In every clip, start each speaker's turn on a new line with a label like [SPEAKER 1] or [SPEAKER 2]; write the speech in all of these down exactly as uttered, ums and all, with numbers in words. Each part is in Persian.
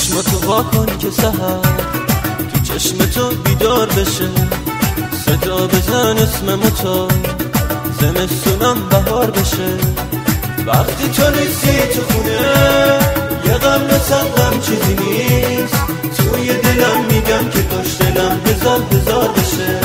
[SPEAKER 1] چشماتو وا کن که سحر تو چشم تو بیدار بشه، صدا بزن اسممو تا زمستونم بهار بشه. وقتی تو نیستی تو خونه یه غم نسن غم چیزی نیست، توی دلم میگم که کاش دلم بزار بزار بشه.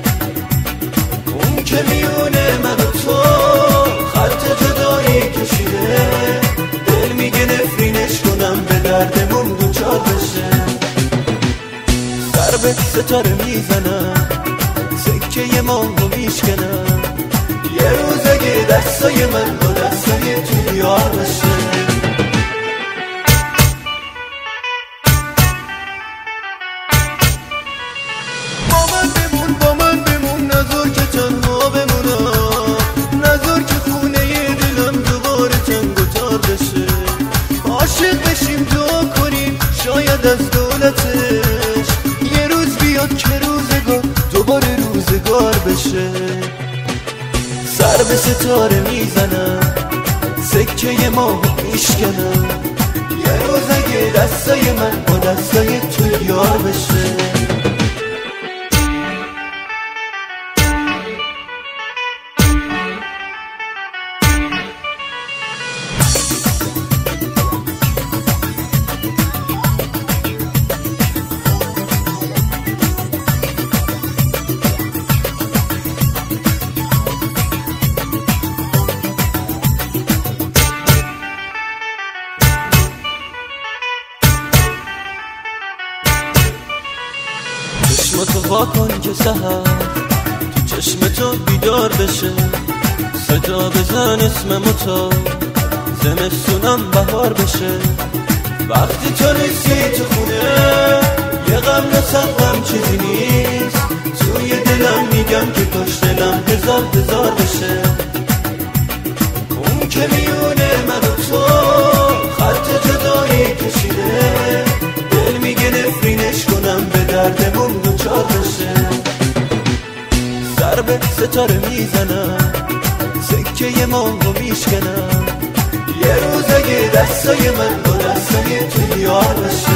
[SPEAKER 1] اون که میونه من و تو خط جدایی کشیده، دل میگه نفرینش کنم به دردمون دوچار بشه. سر به ستاره میزنم سکه ماهو میشکنم، یه روز اگه دستای من با دستای تو یار بشه. با من بمون با من بمون نذار که تنها بمونم، نذار که خونه دلم دوباره تنگ و تار بشه. عاشق بشیم دعا کنیم شاید از دولتش یه روز بیاد که روزگار دوباره روزگار بشه. سر به ستاره میزنم سکه ماهو میشکنم، یه روز اگه دستای من با دستای تو یار بشه. چشماتو وا کن که سحر تو چشم تو بیدار بشه، صدا بزن اسممو تا زمستونم بهار بشه. وقتی تو نیستی تو خونه یه غم نسن غم چیزی نیست، توی دلم میگم که کاش دلم بزار بزار بشه. اون که میونه من و تو خط جدایی کشیده، دل میگه نفرینش کنم به دردمون دوچار بشه. سر به ستاره میزنم سکه ماهو میشکنم، یه روز اگه دستای من با دستای تو یار بشه.